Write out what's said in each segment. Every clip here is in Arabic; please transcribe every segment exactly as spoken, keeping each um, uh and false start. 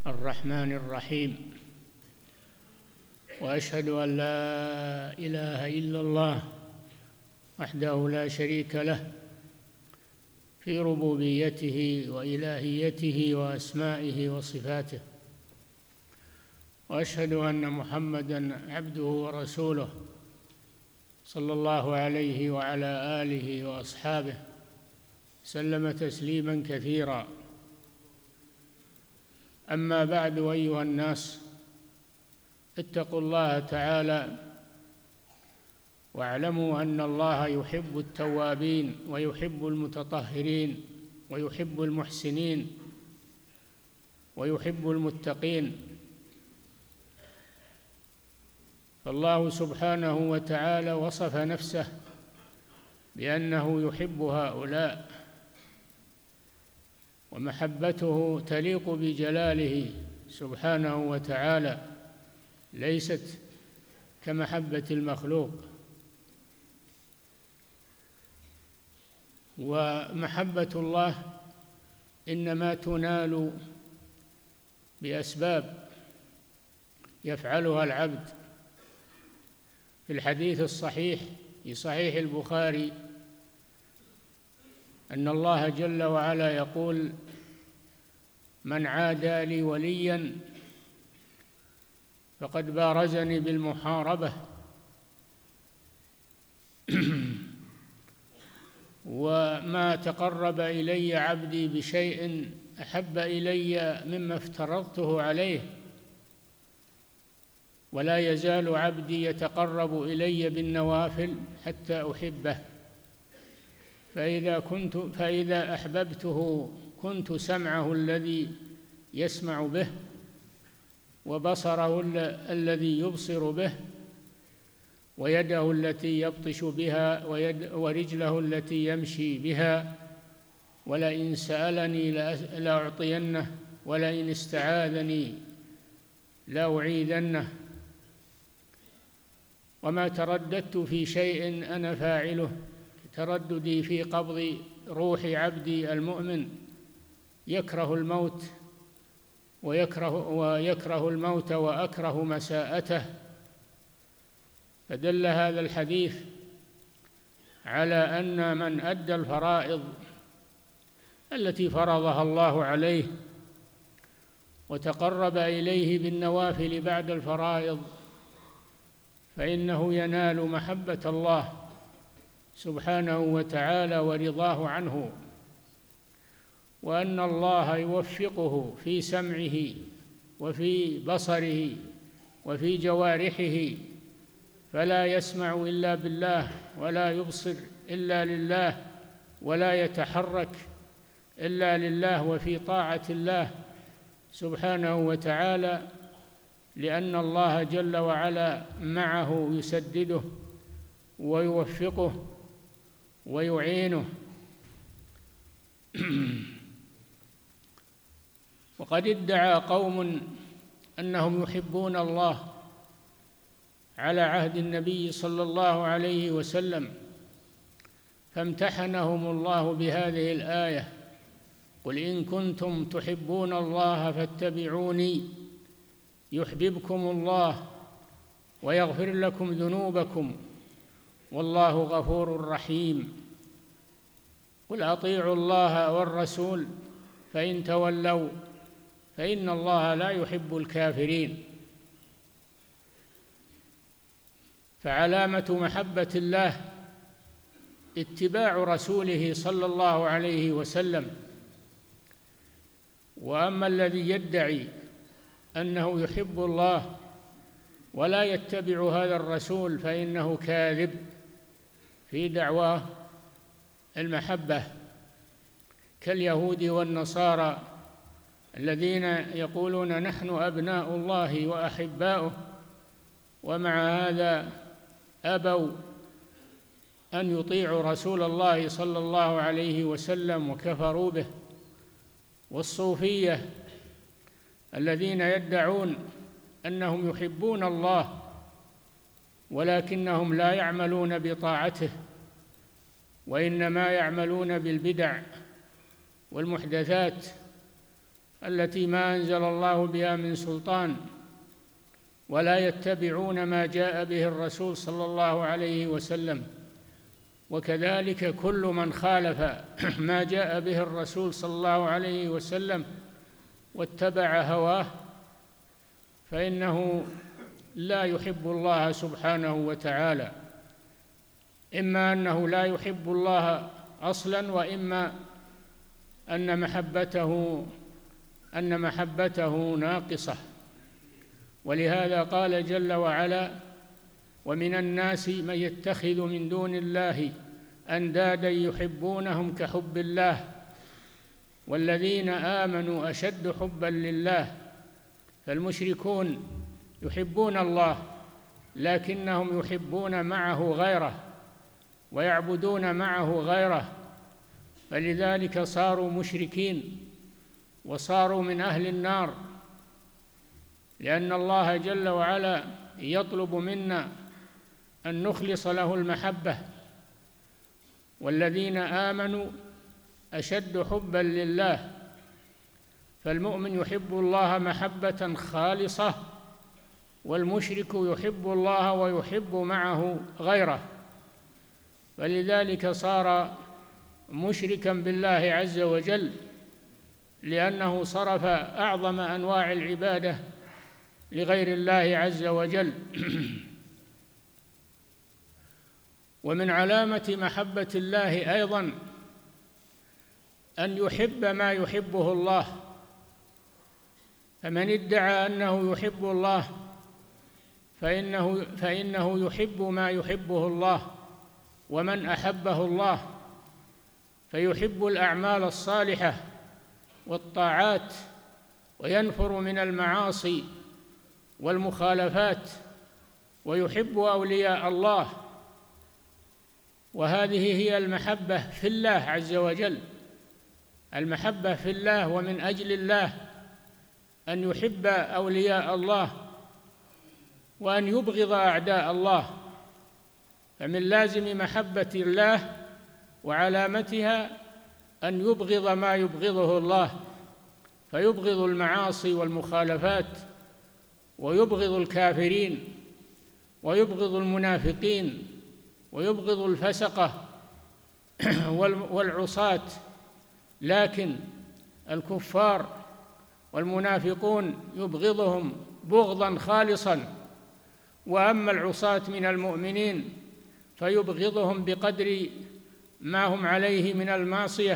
الرحمن الرحيم. وأشهد أن لا إله إلا الله وحده لا شريك له في ربوبيته وإلهيته وأسمائه وصفاته، وأشهد أن محمدًا عبده ورسوله صلى الله عليه وعلى آله وأصحابه سلم تسليمًا كثيرًا. أما بعد، أيها الناس، اتقوا الله تعالى واعلموا أن الله يحب التوابين ويحب المتطهرين ويحب المحسنين ويحب المتقين. فالله سبحانه وتعالى وصف نفسه بأنه يحب هؤلاء، ومحبته تليق بجلاله سبحانه وتعالى، ليست كمحبة المخلوق. ومحبة الله إنما تنال بأسباب يفعلها العبد. في الحديث الصحيح في صحيح البخاري أن الله جل وعلا يقول: من عادى لي وليا فقد بارزني بالمحاربة. وما تقرب إلي عبدي بشيء أحب إلي مما افترضته عليه، ولا يزال عبدي يتقرب إلي بالنوافل حتى أحبه. فإذا كنت فإذا أحببته كنت سمعه الذي يسمع به، وبصره الذي يبصر به، ويده التي يبطش بها، ورجله التي يمشي بها. ولئن سألني لأعطينه، ولئن استعاذني لأعيذنه. وما ترددت في شيء أنا فاعله ترددي في قبض روح عبدي المؤمن يكره الموت ويكره, ويكره الموت وأكره مساءته. فدل هذا الحديث على أن من أدى الفرائض التي فرضها الله عليه وتقرب إليه بالنوافل بعد الفرائض فإنه ينال محبة الله سبحانه وتعالى ورضاه عنه، وأن الله يوفقه في سمعه وفي بصره وفي جوارحه، فلا يسمع إلا بالله، ولا يبصر إلا لله، ولا يتحرك إلا لله وفي طاعة الله سبحانه وتعالى، لأن الله جل وعلا معه يسدده ويوفقه ويعينه. وقد ادعى قوم أنهم يحبون الله على عهد النبي صلى الله عليه وسلم، فامتحنهم الله بهذه الآية: قل إن كنتم تحبون الله فاتبعوني يحببكم الله ويغفر لكم ذنوبكم والله غفور رحيم. قل أطيعوا الله والرسول فإن تولوا فإن الله لا يحب الكافرين. فعلامة محبة الله اتباع رسوله صلى الله عليه وسلم. وأما الذي يدعي أنه يحب الله ولا يتبع هذا الرسول فإنه كاذب في دعواه المحبة، كاليهود والنصارى الذين يقولون نحن أبناء الله وأحباؤه، ومع هذا أبوا أن يطيعوا رسول الله صلى الله عليه وسلم وكفروا به. والصوفية الذين يدعون أنهم يحبون الله ولكنهم لا يعملون بطاعته، وإنما يعملون بالبدع والمحدثات التي ما أنزل الله بها من سلطان، ولا يتبعون ما جاء به الرسول صلى الله عليه وسلم. وكذلك كل من خالف ما جاء به الرسول صلى الله عليه وسلم واتبع هواه فإنه لا يحب الله سبحانه وتعالى، إما أنه لا يحب الله أصلاً، وإما أن محبته أن محبته ناقصة. ولهذا قال جل وعلا: ومن الناس من يتخذ من دون الله أندادا يحبونهم كحب الله والذين آمنوا أشد حبا لله. فالمشركون يحبون الله لكنهم يحبون معه غيره ويعبدون معه غيره، فلذلك صاروا مشركين وصاروا من أهل النار، لأن الله جل وعلا يطلب منا أن نخلص له المحبة. والذين آمنوا أشد حبا لله، فالمؤمن يحب الله محبة خالصة، والمشرك يحب الله ويحب معه غيره، فلذلك صار مشركا بالله عز وجل، لأنه صرف أعظم أنواع العبادة لغير الله عز وجل. ومن علامة محبة الله أيضاً أن يحب ما يحبه الله، فمن ادعى أنه يحب الله فإنه, فإنه يحب ما يحبه الله، ومن أحبه الله فيحب الأعمال الصالحة والطاعات وينفر من المعاصي والمخالفات، ويحب أولياء الله. وهذه هي المحبة في الله عز وجل، المحبة في الله ومن أجل الله، أن يحب أولياء الله وأن يبغض أعداء الله. فمن لازم محبة الله وعلامتها أن يبغض ما يبغضه الله، فيبغض المعاصي والمخالفات، ويبغض الكافرين، ويبغض المنافقين، ويبغض الفسقة والعصاة. لكن الكفار والمنافقون يبغضهم بغضاً خالصاً، وأما العصاة من المؤمنين فيبغضهم بقدر ما هم عليه من المعصية،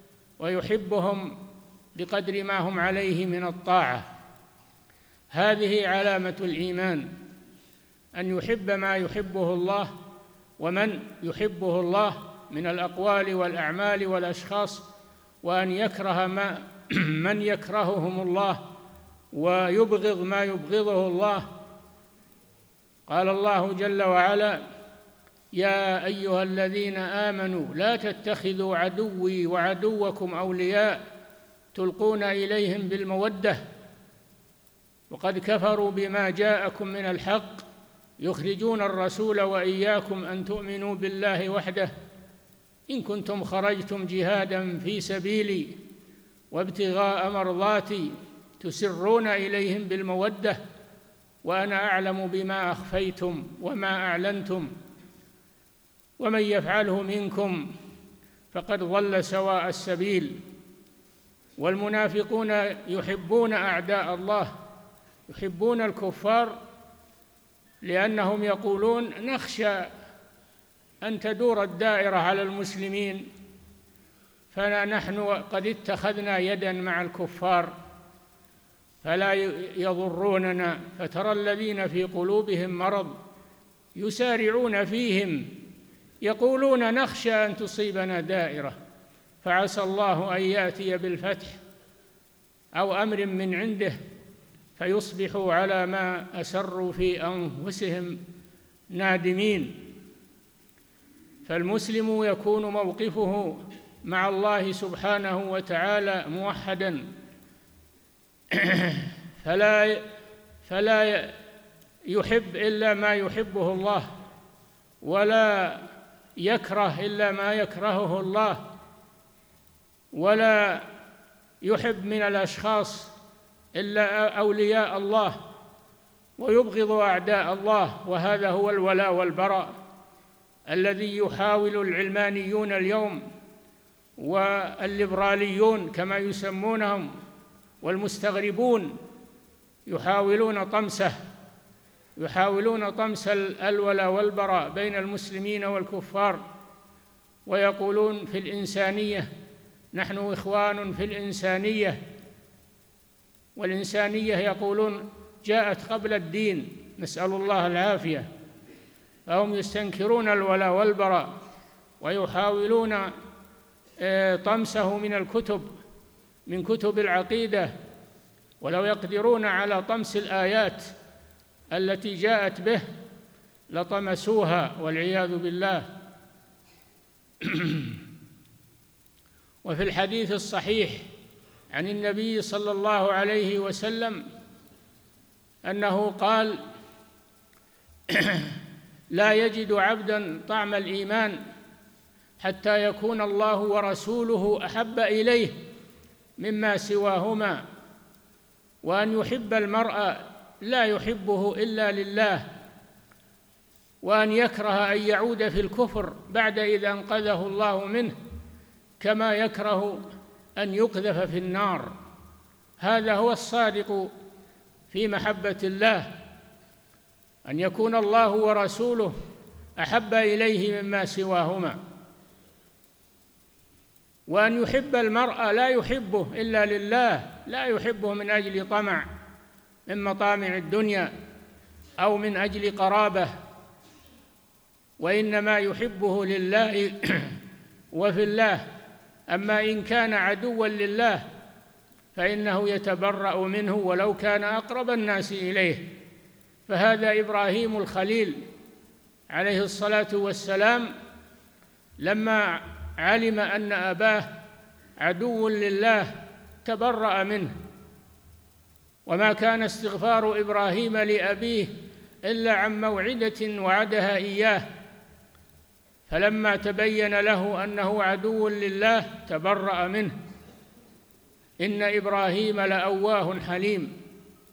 ويحبهم بقدر ما هم عليه من الطاعة. هذه علامة الإيمان، أن يحب ما يحبه الله ومن يحبه الله من الأقوال والأعمال والأشخاص، وأن يكره ما من يكرههم الله ويبغض ما يبغضه الله. قال الله جل وعلا: يا أيها الذين آمنوا لا تتخذوا عدوي وعدوكم أولياء تلقون إليهم بالمودة وقد كفروا بما جاءكم من الحق يخرجون الرسول وإياكم أن تؤمنوا بالله وحده إن كنتم خرجتم جهادا في سبيلي وابتغاء مرضاتي تسرون إليهم بالمودة وأنا أعلم بما أخفيتم وما أعلنتم ومن يفعله منكم فقد ضل سواء السبيل. والمنافقون يحبون أعداء الله، يحبون الكفار، لأنهم يقولون: نخشى أن تدور الدائرة على المسلمين، فنحن قد اتخذنا يدا مع الكفار فلا يضروننا. فترى الذين في قلوبهم مرض يسارعون فيهم يقولون: نخشى أن تصيبنا دائرة، فعسى الله أن يأتي بالفتح أو أمر من عنده فيصبحوا على ما أسروا في أنفسهم نادمين. فالمسلم يكون موقفه مع الله سبحانه وتعالى موحداً، فلا فلا يحب إلا ما يحبه الله، ولا يكره إلا ما يكرهه الله، ولا يحب من الأشخاص إلا أولياء الله ويبغض أعداء الله، وهذا هو الولاء والبراء الذي يحاول العلمانيون اليوم والليبراليون كما يسمونهم والمستغربون يحاولون طمسه يحاولون طمس الولاء والبراء بين المسلمين والكفار، ويقولون في الإنسانية، نحن إخوان في الإنسانية، والإنسانية يقولون جاءت قبل الدين، نسأل الله العافية. فهم يستنكرون الولاء والبراء ويحاولون طمسه من الكتب من كتب العقيدة، ولو يقدرون على طمس الآيات التي جاءت به لطمسوها والعياذ بالله. وفي الحديث الصحيح عن النبي صلى الله عليه وسلم أنه قال: لا يجد عبدا طعم الإيمان حتى يكون الله ورسوله أحب إليه مما سواهما، وأن يحب المرء لا يحبه إلا لله، وأن يكره أن يعود في الكفر بعد إذا أنقذه الله منه، كما يكره أن يقذف في النار. هذا هو الصادق في محبة الله، أن يكون الله ورسوله أحب إليه مما سواهما، وأن يحب المرء لا يحبه إلا لله، لا يحبه من أجل طمع من مطامع الدنيا أو من أجل قرابة، وإنما يحبه لله وفي الله. أما إن كان عدوا لله فإنه يتبرأ منه ولو كان أقرب الناس إليه. فهذا إبراهيم الخليل عليه الصلاة والسلام لما علم أن أباه عدو لله تبرأ منه، وما كان استغفار إبراهيم لأبيه إلا عن موعدة وعدها إياه، فلما تبين له أنه عدو لله تبرأ منه. إن إبراهيم لأواه حليم.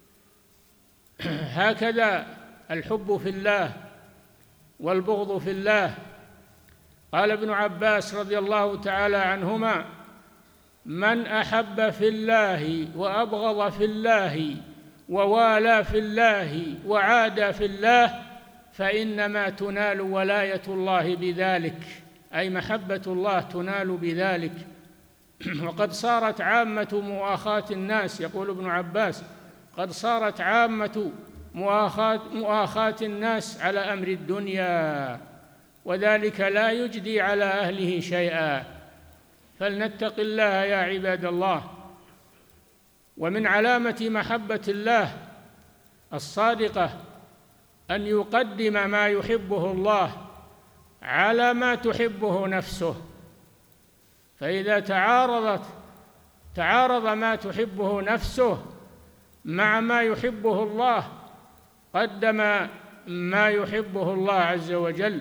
هكذا الحب في الله والبغض في الله. قال ابن عباس رضي الله تعالى عنهما: من أحب في الله وأبغض في الله ووالى في الله وعادى في الله فإنما تنال ولاية الله بذلك، أي محبة الله تنال بذلك. وقد صارت عامة مؤاخاة الناس، يقول ابن عباس، قد صارت عامة مؤاخاة, مؤاخاة الناس على أمر الدنيا، وذلك لا يجدي على أهله شيئا. فلنتق الله يا عباد الله. ومن علامة محبة الله الصادقة أن يقدم ما يحبه الله على ما تحبه نفسه، فإذا تعارضت تعارض ما تحبه نفسه مع ما يحبه الله قدم ما يحبه الله عز وجل.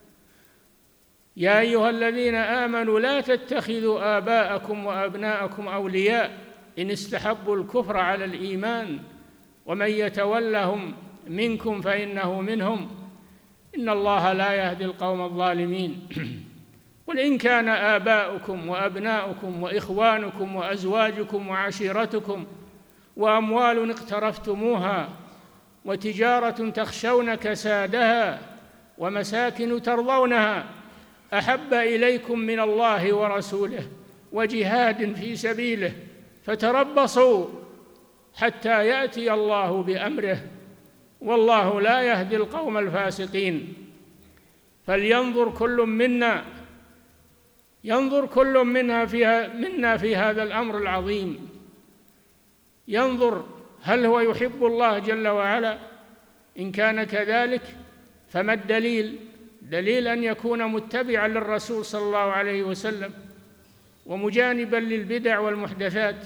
يا أيها الذين آمنوا لا تتخذوا آباءكم وأبناءكم أولياء إن استحبوا الكفر على الإيمان ومن يتولهم منكم فإنه منهم إن الله لا يهدي القوم الظالمين. قل إن كان آباؤكم وأبناؤكم وإخوانكم وأزواجكم وعشيرتكم وأموال اقترفتموها وتجارة تخشون كسادها ومساكن ترضونها أحب إليكم من الله ورسوله وجهاد في سبيله فتربصوا حتى يأتي الله بأمره والله لا يهدي القوم الفاسقين. فلينظر كل منا ينظر كل منها فيها منا في هذا الأمر العظيم، ينظر هل هو يحب الله جل وعلا؟ إن كان كذلك فما الدليل؟ دليل أن يكون متبعا للرسول صلى الله عليه وسلم ومجانبا للبدع والمحدثات.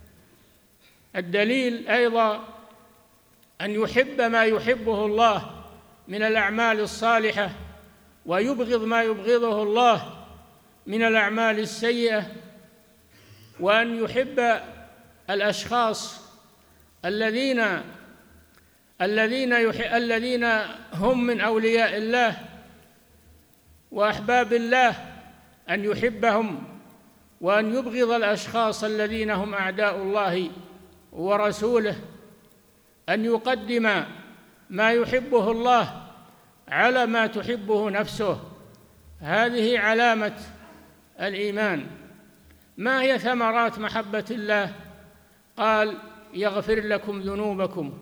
الدليل أيضا أن يحب ما يحبه الله من الأعمال الصالحة ويبغض ما يبغضه الله من الأعمال السيئة، وأن يحب الأشخاص الذين الذين الذين هم من أولياء الله وأحباب الله أن يحبهم، وأن يبغض الأشخاص الذين هم أعداء الله ورسوله، أن يقدم ما يحبه الله على ما تحبه نفسه. هذه علامة الإيمان. ما هي ثمرات محبة الله؟ قال: يغفر لكم ذنوبكم،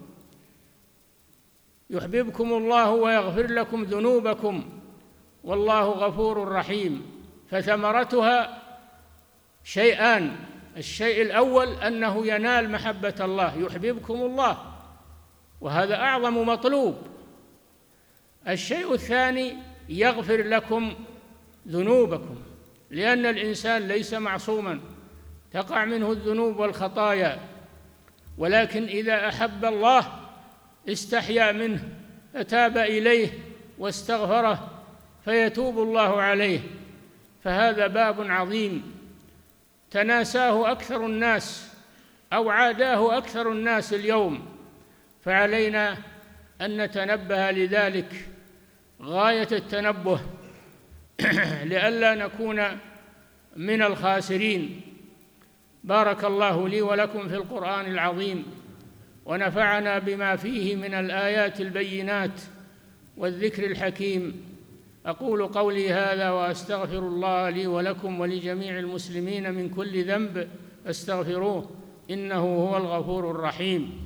يحببكم الله ويغفر لكم ذنوبكم والله غفور رحيم. فثمرتها شيئان: الشيء الأول أنه ينال محبة الله، يحببكم الله، وهذا أعظم مطلوب. الشيء الثاني: يغفر لكم ذنوبكم، لأن الإنسان ليس معصوما، تقع منه الذنوب والخطايا، ولكن إذا أحب الله استحيا منه فتاب إليه واستغفره فيتوب الله عليه. فهذا باب عظيم تناساه أكثر الناس أو عاداه أكثر الناس اليوم، فعلينا أن نتنبه لذلك غاية التنبه لئلا نكون من الخاسرين. بارك الله لي ولكم في القرآن العظيم، ونفعنا بما فيه من الآيات البينات والذكر الحكيم. أقول قولي هذا وأستغفر الله لي ولكم ولجميع المسلمين من كل ذنب فاستغفروه إنه هو الغفور الرحيم.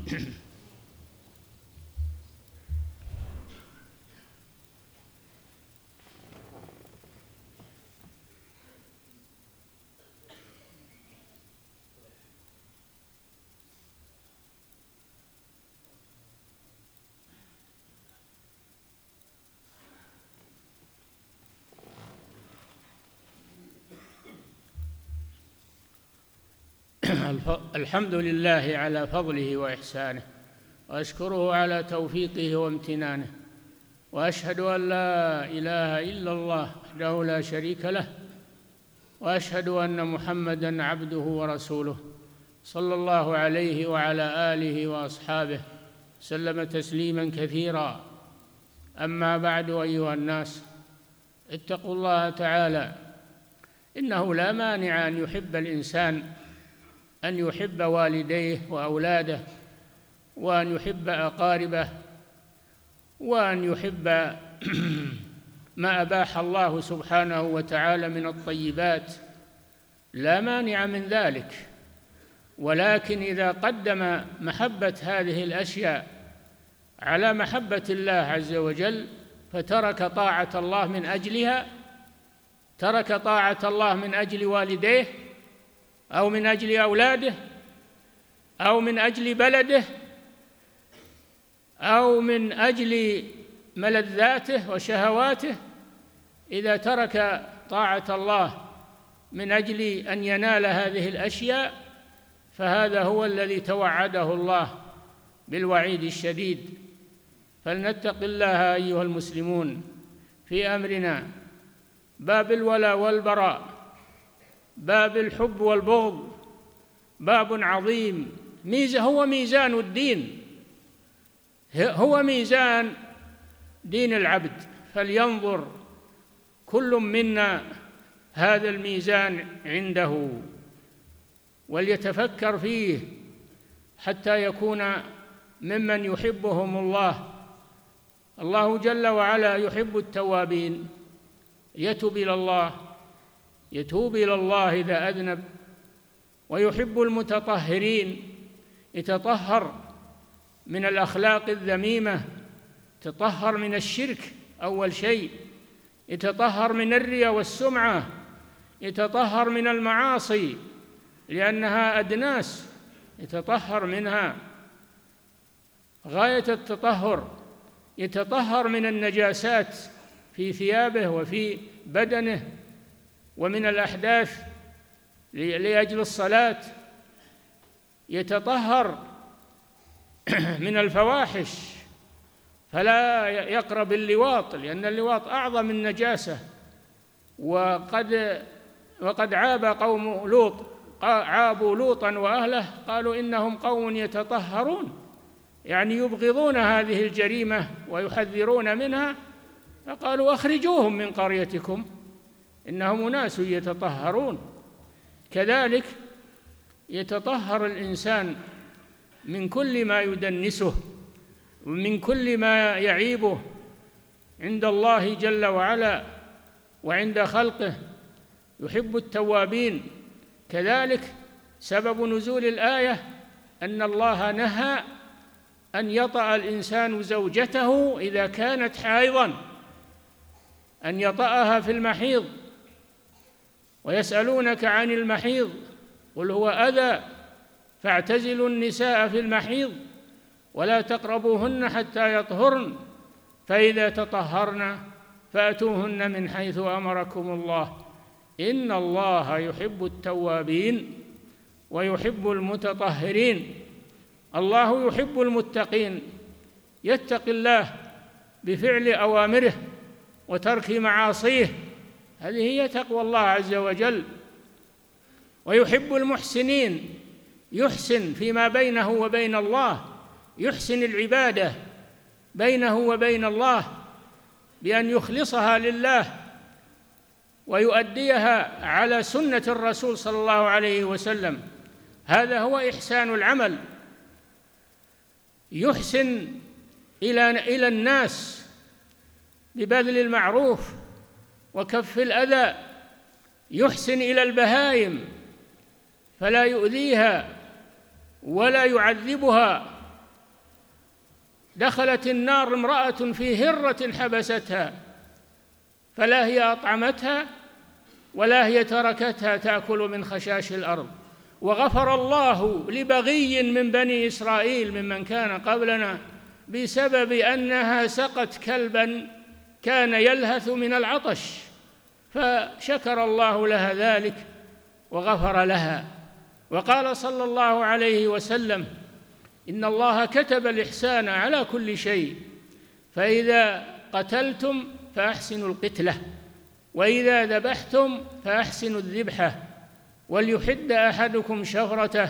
الحمد لله على فضله وإحسانه، وأشكره على توفيقه وامتنانه، وأشهد أن لا إله إلا الله وحده لا شريك له، وأشهد أن محمدًا عبده ورسوله صلى الله عليه وعلى آله وأصحابه سلم تسليمًا كثيرا. أما بعد، أيها الناس، اتقوا الله تعالى. إنه لا مانع أن يحب الإنسان أن يحب والديه وأولاده، وأن يحب أقاربه، وأن يحب ما أباح الله سبحانه وتعالى من الطيبات، لا مانع من ذلك. ولكن إذا قدم محبة هذه الأشياء على محبة الله عز وجل فترك طاعة الله من أجلها، ترك طاعة الله من أجل والديه أو من أجل أولاده أو من أجل بلده أو من أجل ملذاته وشهواته، إذا ترك طاعة الله من أجل أن ينال هذه الأشياء فهذا هو الذي توعده الله بالوعيد الشديد. فلنتق الله أيها المسلمون في أمرنا. باب الولاء والبراء، باب الحب والبغض، باب عظيم، ميزة هو ميزان الدين، هو ميزان دين العبد. فلينظر كل منا هذا الميزان عنده وليتفكر فيه حتى يكون ممن يحبهم الله. الله جل وعلا يحب التوابين، يتوب إلى الله يتوب إلى الله إذا أذنب، ويحب المتطهرين، يتطهر من الأخلاق الذميمة، يتطهر من الشرك أول شيء، يتطهر من الرياء والسمعة، يتطهر من المعاصي لأنها أدناس، يتطهر منها غاية التطهر، يتطهر من النجاسات في ثيابه وفي بدنه ومن الأحداث لأجل الصلاة، يتطهر من الفواحش فلا يقرب اللواط، لأن اللواط أعظم النجاسة. وقد وقد عاب قوم لوط عابوا لوطا وأهله قالوا إنهم قوم يتطهرون، يعني يبغضون هذه الجريمة ويحذرون منها، فقالوا أخرجوهم من قريتكم إنهم أناس يتطهرون. كذلك يتطهر الإنسان من كل ما يدنسه ومن كل ما يعيبه عند الله جل وعلا وعند خلقه، يحب التوابين. كذلك سبب نزول الآية أن الله نهى أن يطأ الإنسان زوجته إذا كانت حائضا، أن يطأها في المحيض. ويسألونك عن المحيض قل هو أذى فاعتزلوا النساء في المحيض ولا تقربوهن حتى يطهرن فإذا تطهرن فأتوهن من حيث أمركم الله إن الله يحب التوابين ويحب المتطهرين. الله يحب المتقين، يتقي الله بفعل أوامره وترك معاصيه، هذه هي تقوى الله عز وجل. ويحب المحسنين، يحسن فيما بينه وبين الله، يحسن العبادة بينه وبين الله بأن يخلصها لله ويؤديها على سنة الرسول صلى الله عليه وسلم، هذا هو إحسان العمل. يحسن إلى إلى الناس ببذل المعروف وكف الأذى، يحسن إلى البهائم فلا يؤذيها ولا يعذبها. دخلت النار امرأة في هرة حبستها فلا هي أطعمتها ولا هي تركتها تأكل من خشاش الأرض. وغفر الله لبغي من بني إسرائيل ممن كان قبلنا بسبب أنها سقت كلبا كان يلهث من العطش، فشكر الله لها ذلك وغفر لها. وقال صلى الله عليه وسلم إن الله كتب الإحسان على كل شيء، فإذا قتلتم فأحسنوا القتلة وإذا ذبحتم فأحسنوا الذبحة وليحد أحدكم شفرته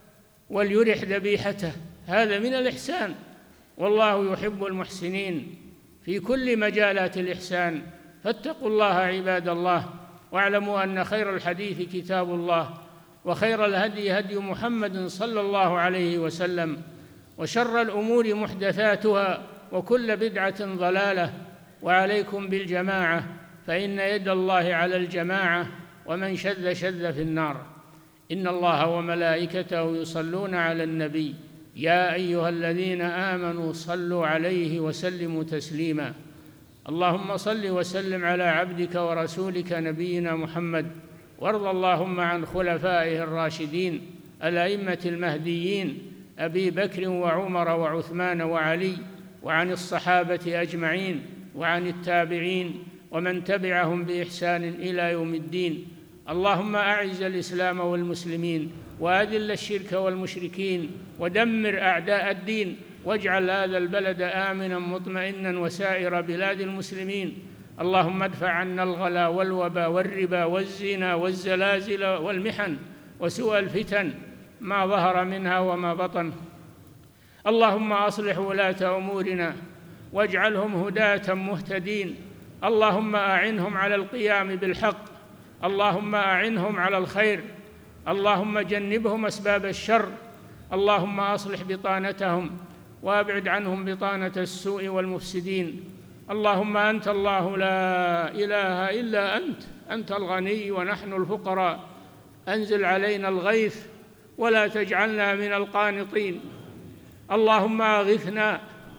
وليرح ذبيحته، هذا من الإحسان. والله يحب المحسنين في كل مجالات الإحسان. فاتقوا الله عباد الله، واعلموا أن خير الحديث كتاب الله وخير الهدي هدي محمد صلى الله عليه وسلم وشر الأمور محدثاتها وكل بدعة ضلالة. وعليكم بالجماعة فإن يد الله على الجماعة ومن شذ شذ في النار. إن الله وملائكته يصلون على النبي يا أيها الذين آمنوا صلوا عليه وسلموا تسليما. اللهم صل وسلم على عبدك ورسولك نبينا محمد، وارض اللهم عن خلفائه الراشدين الأئمة المهديين أبي بكر وعمر وعثمان وعلي، وعن الصحابة أجمعين، وعن التابعين ومن تبعهم بإحسان إلى يوم الدين. اللهم أعز الإسلام والمسلمين وأذل الشرك والمشركين ودمر أعداء الدين، واجعل هذا البلد آمنا مطمئنا وسائر بلاد المسلمين. اللهم ادفع عنا الغلا والوبا والربا والزنا والزلازل والمحن وسوء الفتن ما ظهر منها وما بطن. اللهم أصلح ولاة أمورنا واجعلهم هداة مهتدين. اللهم أعنهم على القيام بالحق، اللهم أعنهم على الخير، اللهم جنبهم أسباب الشر. اللهم أصلح بطانتهم وأبعد عنهم بطانة السوء والمفسدين. اللهم أنت الله لا إله إلا أنت، أنت الغني ونحن الفقراء، أنزل علينا الغيث ولا تجعلنا من القانطين. اللهم أغثنا،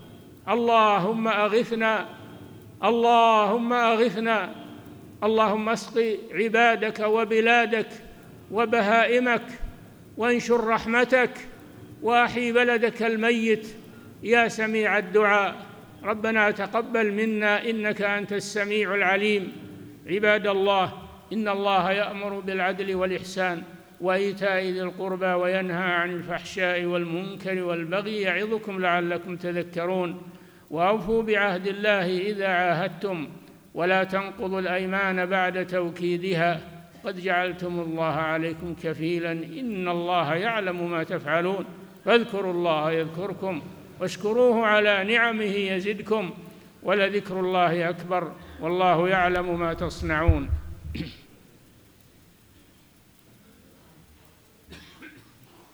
اللهم أغثنا، اللهم أغثنا. اللهم اسق عبادك وبلادك وبهائمك وانشر رحمتك وأحي بلدك الميت يا سميع الدعاء. ربنا تقبل منا إنك أنت السميع العليم. عباد الله، إن الله يأمر بالعدل والإحسان وإيتاء ذي القربى وينهى عن الفحشاء والمنكر والبغي يعظكم لعلكم تذكرون. وأوفوا بعهد الله إذا عاهدتم ولا تنقضوا الأيمان بعد توكيدها قد جعلتم الله عليكم كفيلا إن الله يعلم ما تفعلون فاذكروا الله يذكركم واشكروه على نعمه يزدكم ولذكر الله أكبر والله يعلم ما تصنعون.